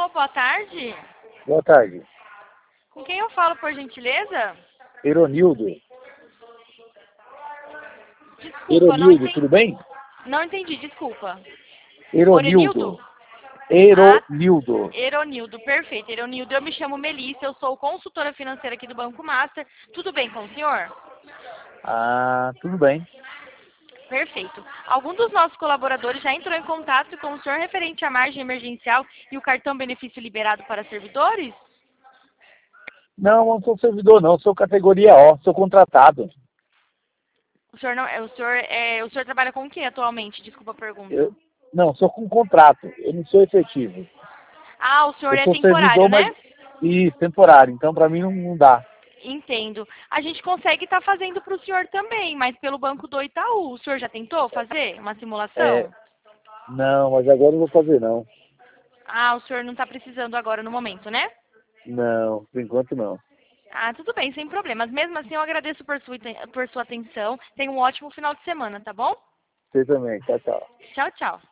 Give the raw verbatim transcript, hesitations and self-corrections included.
Alô, boa tarde. Boa tarde. Com quem eu falo, por gentileza? Eronildo. Desculpa, não Eronildo, entendi. tudo bem? Não entendi, desculpa. Eronildo. Ah, Eronildo. Eronildo, perfeito. Eronildo, eu me chamo Melissa, eu sou consultora financeira aqui do Banco Master. Tudo bem com o senhor? Ah, tudo bem. Perfeito. Algum dos nossos colaboradores já entrou em contato com o senhor referente à margem emergencial e o cartão benefício liberado para servidores? Não, não sou servidor não, sou categoria O, sou contratado. O senhor não, é, o senhor, é, o senhor trabalha com o que atualmente? Desculpa a pergunta. Eu, não, sou com contrato, eu não sou efetivo. Ah, o senhor Eu é sou temporário, servidor, mas né? e temporário, então para mim não, não dá. Entendo. A gente consegue estar fazendo para o senhor também, mas pelo Banco do Itaú. O senhor já tentou fazer uma É, simulação? não, mas agora eu não vou fazer não. Ah, o senhor não está precisando agora no momento, né? Não, por enquanto não. Ah, tudo bem, sem problemas. Mesmo assim, eu agradeço por sua, por sua atenção. Tenha um ótimo final de semana, tá bom? Você também, tchau, tchau. Tchau, tchau.